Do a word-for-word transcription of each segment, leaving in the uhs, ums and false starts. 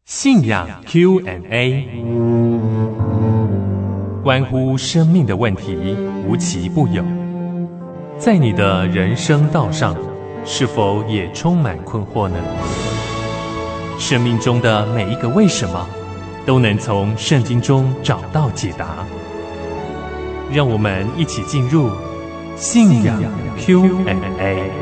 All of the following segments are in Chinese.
信仰 Q and A， 关乎生命的问题无奇不有。在你的人生道上，是否也充满困惑呢？生命中的每一个为什么，都能从圣经中找到解答。让我们一起进入信仰 Q and A。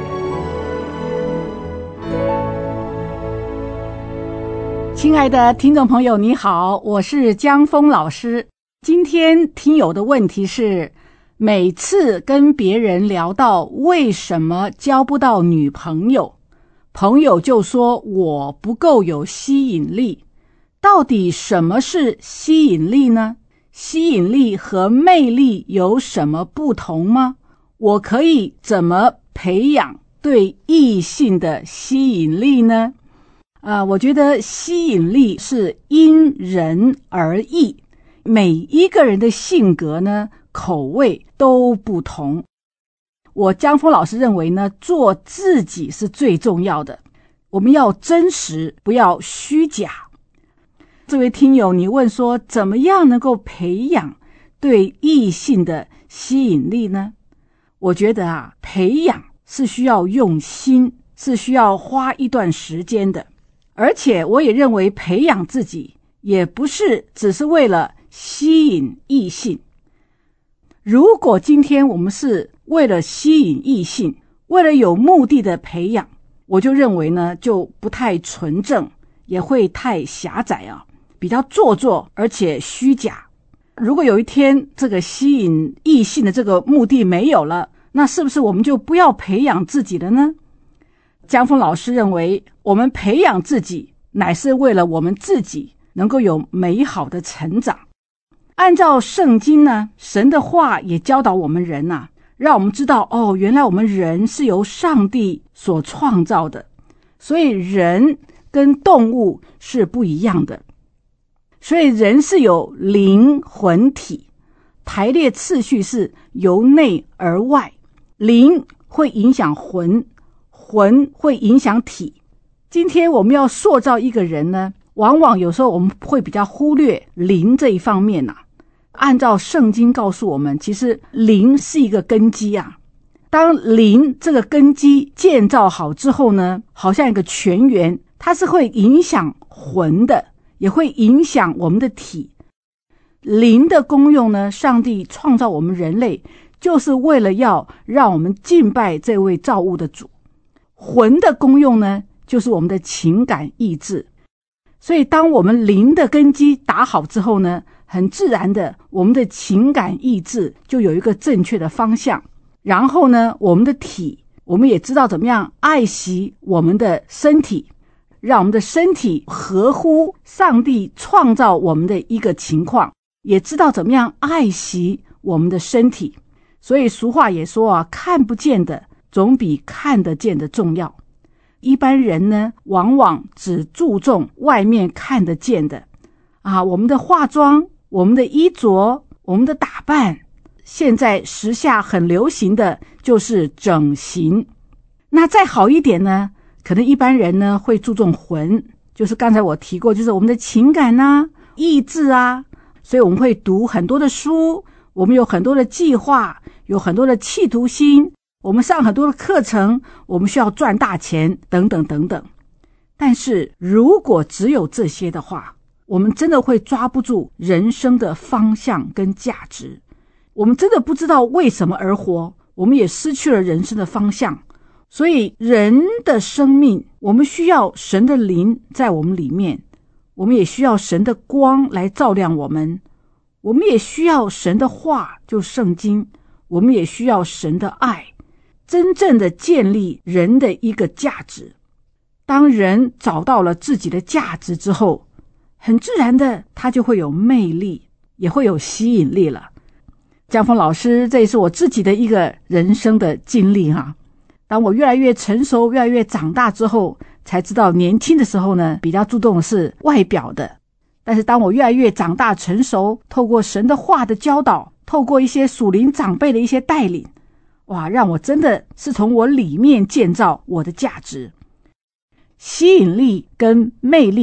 亲爱的听众朋友，你好，我是江峰老师。今天听友的问题是，每次跟别人聊到为什么交不到女朋友，朋友就说我不够有吸引力。到底什么是吸引力呢？吸引力和魅力有什么不同吗？我可以怎么培养对异性的吸引力呢？呃，我觉得吸引力是因人而异，每一个人的性格呢，口味都不同。我江峰老师认为呢，做自己是最重要的，我们要真实，不要虚假。这位听友，你问说，怎么样能够培养对异性的吸引力呢？我觉得啊，培养是需要用心，是需要花一段时间的。而且我也认为培养自己也不是只是为了吸引异性。如果今天我们是为了吸引异性，为了有目的的培养，我就认为呢，就不太纯正，也会太狭窄啊，比较做作而且虚假。如果有一天这个吸引异性的这个目的没有了，那是不是我们就不要培养自己了呢？江峰老师认为，我们培养自己乃是为了我们自己能够有美好的成长。按照圣经呢，神的话也教导我们人啊，让我们知道哦，原来我们人是由上帝所创造的，所以人跟动物是不一样的。所以人是有灵魂体，排列次序是由内而外，灵会影响魂，魂会影响体。今天我们要塑造一个人呢，往往有时候我们会比较忽略灵这一方面啊。按照圣经告诉我们，其实灵是一个根基啊。当灵这个根基建造好之后呢，好像一个泉源，它是会影响魂的，也会影响我们的体。灵的功用呢，上帝创造我们人类，就是为了要让我们敬拜这位造物的主。魂的功用呢，就是我们的情感意志。所以当我们灵的根基打好之后呢，很自然的我们的情感意志就有一个正确的方向。然后呢，我们的体，我们也知道怎么样爱惜我们的身体，让我们的身体合乎上帝创造我们的一个情况，也知道怎么样爱惜我们的身体。所以俗话也说啊，看不见的总比看得见的重要。一般人呢，往往只注重外面看得见的啊，我们的化妆，我们的衣着，我们的打扮。现在时下很流行的就是整形。那再好一点呢，可能一般人呢会注重魂，就是刚才我提过，就是我们的情感啊，意志啊。所以我们会读很多的书，我们有很多的计划，有很多的企图心，我们上很多的课程，我们需要赚大钱等等等等。但是如果只有这些的话，我们真的会抓不住人生的方向跟价值，我们真的不知道为什么而活，我们也失去了人生的方向。所以人的生命，我们需要神的灵在我们里面，我们也需要神的光来照亮我们，我们也需要神的话，就圣经，我们也需要神的爱，真正的建立人的一个价值。当人找到了自己的价值之后，很自然的他就会有魅力，也会有吸引力了。江峰老师，这也是我自己的一个人生的经历哈、啊。当我越来越成熟，越来越长大之后，才知道年轻的时候呢，比较注重的是外表的。但是当我越来越长大成熟，透过神的话的教导，透过一些属灵长辈的一些带领，哇，让我真的是从我里面建造我的价值。吸引力跟魅力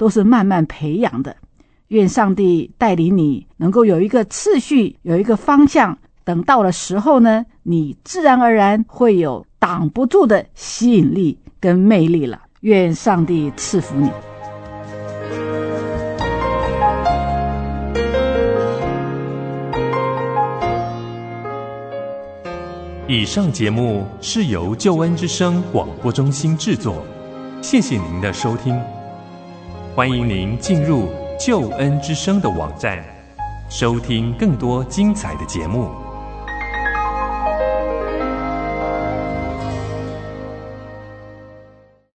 都是慢慢培养的。愿上帝带领你能够有一个次序，有一个方向，等到了时候呢，你自然而然会有挡不住的吸引力跟魅力了。愿上帝赐福你。 以上节目是由救恩之声广播中心制作，谢谢您的收听。欢迎您进入救恩之声的网站，收听更多精彩的节目。